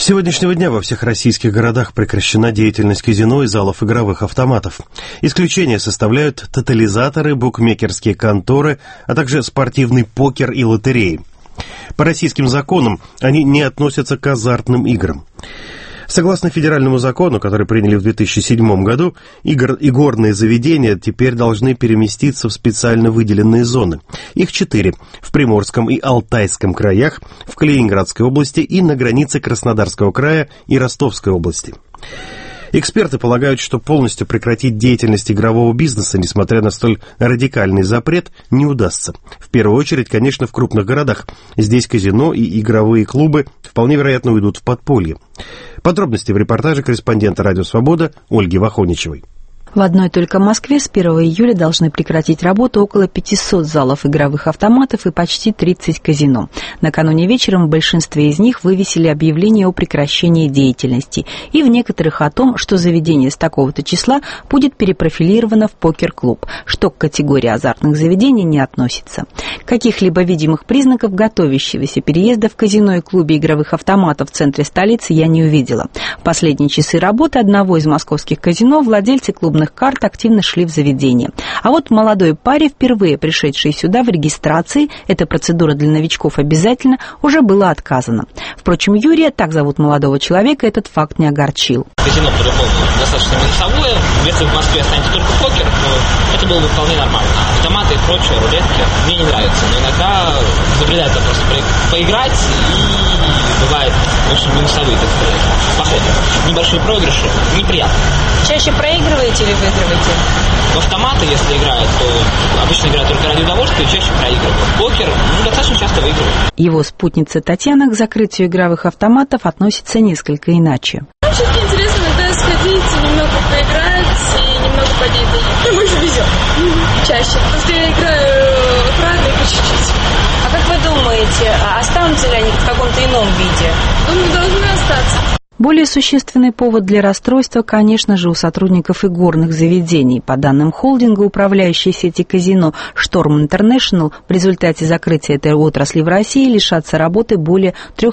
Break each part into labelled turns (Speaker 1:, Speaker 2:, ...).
Speaker 1: сегодняшнего дня во всех российских городах прекращена деятельность казино и залов игровых автоматов. Исключение составляют тотализаторы, букмекерские конторы, а также спортивный покер и лотереи. По российским законам они не относятся к азартным играм. Согласно федеральному закону, который приняли в 2007 году, игорные заведения теперь должны переместиться в специально выделенные зоны. Их 4 – в Приморском и Алтайском краях, в Калининградской области и на границе Краснодарского края и Ростовской области. Эксперты полагают, что полностью прекратить деятельность игрового бизнеса, несмотря на столь радикальный запрет, не удастся. В первую очередь, конечно, в крупных городах. Здесь казино и игровые клубы вполне вероятно уйдут в подполье. Подробности в репортаже корреспондента «Радио Свобода» Ольги Вахоничевой.
Speaker 2: В одной только Москве с 1 июля должны прекратить работу около 500 залов игровых автоматов и почти 30 казино. Накануне вечером в большинстве из них вывесили объявление о прекращении деятельности и в некоторых о том, что заведение с такого-то числа будет перепрофилировано в покер-клуб, что к категории азартных заведений не относится. Каких-либо видимых признаков готовящегося переезда в казино и клубе игровых автоматов в центре столицы я не увидела. В последние часы работы одного из московских казино владельцы клубных карт активно шли в заведение. А вот молодой паре, впервые пришедшей сюда в регистрации, эта процедура для новичков обязательно, уже было отказано. Впрочем, Юрия, так зовут молодого человека, этот факт не огорчил.
Speaker 3: Казино, по-другому, достаточно минусовое. Если в Москве останется только покер, то это было бы вполне нормально. Автоматы и прочее, рулетки мне не нравятся. Но иногда забредается просто поиграть, и бывает очень минусовые, так сказать, походы. Небольшие проигрыши неприятно.
Speaker 4: Чаще проигрываете или выигрываете?
Speaker 3: В автоматы, если играют, то обычно играют только ради удовольствия, чаще проигрывают. Покер достаточно часто выигрывают.
Speaker 2: Его спутница Татьяна к закрытию игровых автоматов относится несколько иначе.
Speaker 5: Все-таки интересно иногда сходить, немного поиграть и немного подеть. Ну, мы же везем. Чаще. Потому что я играю правильно по чуть-чуть.
Speaker 4: А как вы думаете, останутся ли они в каком-то ином виде?
Speaker 5: Думаю, должны остаться.
Speaker 2: Более существенный повод для расстройства, конечно же, у сотрудников игорных заведений. По данным холдинга, управляющей сети казино «Шторм Интернешнл», в результате закрытия этой отрасли в России лишатся работы более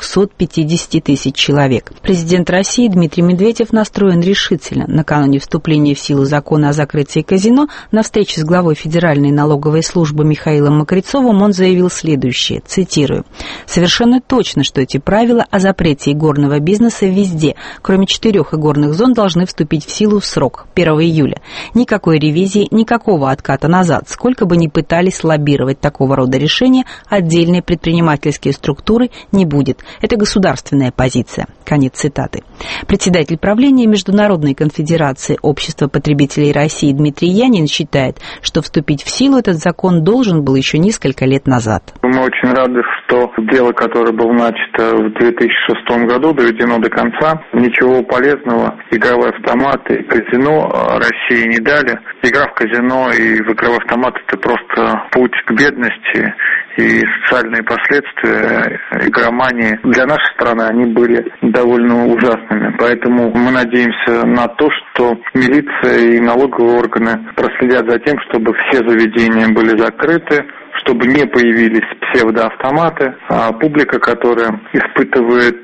Speaker 2: 350 тысяч человек. Президент России Дмитрий Медведев настроен решительно. Накануне вступления в силу закона о закрытии казино на встрече с главой Федеральной налоговой службы Михаилом Мокрицовым он заявил следующее, цитирую: «Совершенно точно, что эти правила о запрете игорного бизнеса везде, кроме 4 игорных зон, должны вступить в силу в срок 1 июля. Никакой ревизии, никакого отката назад. Сколько бы ни пытались лоббировать такого рода решения, отдельные предпринимательские структуры не будет. Это государственная позиция». Конец цитаты. Председатель правления Международной конфедерации общества потребителей России Дмитрий Янин считает, что вступить в силу этот закон должен был еще несколько лет назад.
Speaker 6: Мы очень рады, что дело, которое было начато в 2006 году, доведено до конца. Ничего полезного игровые автоматы и казино России не дали. Игра в казино и в игровой автомат – это просто путь к бедности, и социальные последствия игромании для нашей страны, они были довольно ужасными. Поэтому мы надеемся на то, что милиция и налоговые органы проследят за тем, чтобы все заведения были закрыты, чтобы не появились псевдоавтоматы, а публика, которая испытывает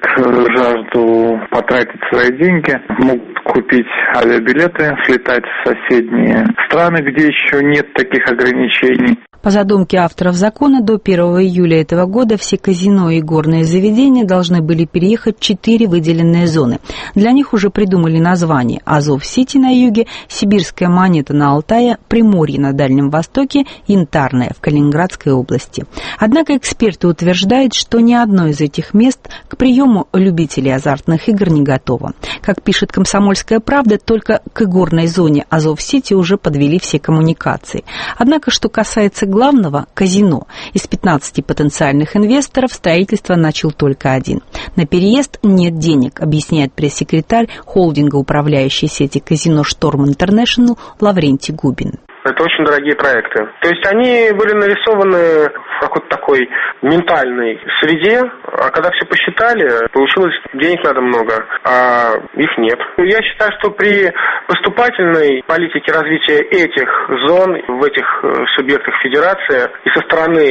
Speaker 6: жажду потратить свои деньги, могут купить авиабилеты, слетать в соседние страны, где еще нет таких ограничений.
Speaker 2: По задумке авторов закона, до 1 июля этого года все казино и игорные заведения должны были переехать в 4 выделенные зоны. Для них уже придумали названия: Азов-Сити на юге, Сибирская Монета на Алтае, Приморье на Дальнем Востоке, Янтарное в Калининградской области. Однако эксперты утверждают, что ни одно из этих мест к приему любителей азартных игр не готово. Как пишет «Комсомольская правда», только к игорной зоне Азов-Сити уже подвели все коммуникации. Однако, что касается главного – казино, из 15 потенциальных инвесторов строительство начал только один. На переезд нет денег, объясняет пресс-секретарь холдинга управляющей сети казино «Шторм Интернешнл» Лаврентий Губин.
Speaker 7: Это очень дорогие проекты. То есть они были нарисованы в какой-то такой ментальной среде, а когда все посчитали, получилось, денег надо много, а их нет. Я считаю, что при поступательной политике развития этих зон, в этих субъектах федерации и со стороны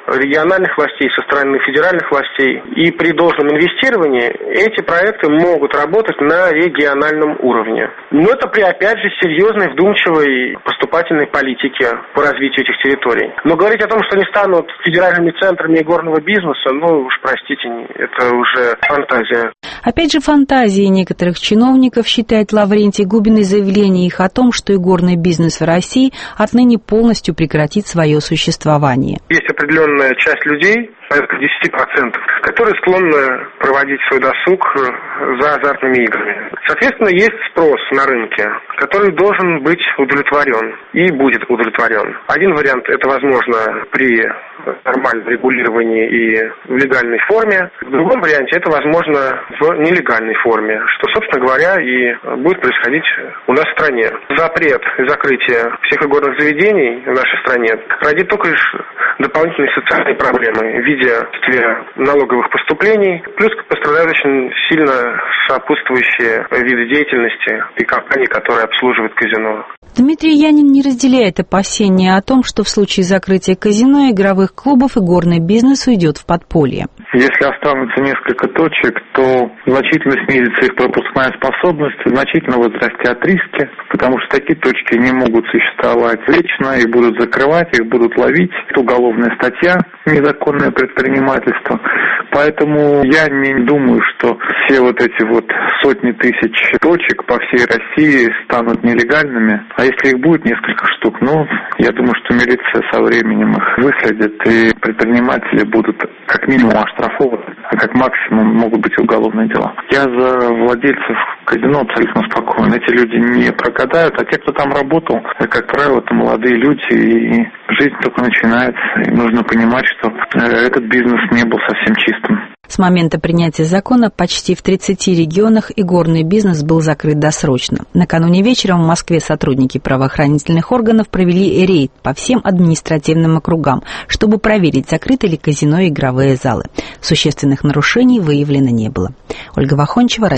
Speaker 7: региональных властей, со стороны федеральных властей. И при должном инвестировании эти проекты могут работать на региональном уровне. Но это при, опять же, серьезной, вдумчивой поступательной политике по развитию этих территорий. Но говорить о том, что они станут федеральными центрами игорного бизнеса, ну уж простите, это уже фантазия.
Speaker 2: Опять же, фантазии некоторых чиновников, считает Лаврентий Губин, и заявление их о том, что игорный бизнес в России отныне полностью прекратит свое существование.
Speaker 7: Есть определенная часть людей, порядка 10%, которые склонны проводить свой досуг за азартными играми. Соответственно, есть спрос на рынке, который должен быть удовлетворен и будет удовлетворен. Один вариант – это возможно при нормальном регулировании и в легальной форме. В другом варианте это возможно в нелегальной форме, что, собственно говоря, и будет происходить у нас в стране. Запрет и закрытие всех игорных заведений в нашей стране родит только лишь дополнительные социальные проблемы в виде налоговых поступлений, плюс пострадают очень сильно сопутствующие виды деятельности и компании, которые обслуживают казино.
Speaker 2: Дмитрий Янин не разделяет опасения о том, что в случае закрытия казино, игровых клубов, игорный бизнес уйдет в подполье.
Speaker 6: Если останутся несколько точек, то значительно снизится их пропускная способность, значительно возрастят риски, потому что такие точки не могут существовать вечно, их будут закрывать, их будут ловить. Это уголовная статья, незаконное предпринимательство. Поэтому я не думаю, что все вот эти вот сотни тысяч точек по всей России станут нелегальными. А если их будет несколько штук, я думаю, что милиция со временем их выследит, и предприниматели будут как минимум оштрафованы, а как максимум могут быть уголовные дела. Я за владельцев казино абсолютно спокоен. Эти люди не прогадают, а те, кто там работал, как правило, это молодые люди, и жизнь только начинается. И нужно понимать, что этот бизнес не был совсем чистым.
Speaker 2: С момента принятия закона почти в 30 регионах игорный бизнес был закрыт досрочно. Накануне вечером в Москве сотрудники правоохранительных органов провели рейд по всем административным округам, чтобы проверить, закрыты ли казино и игровые залы. Существенных нарушений выявлено не было. Ольга Вахончева,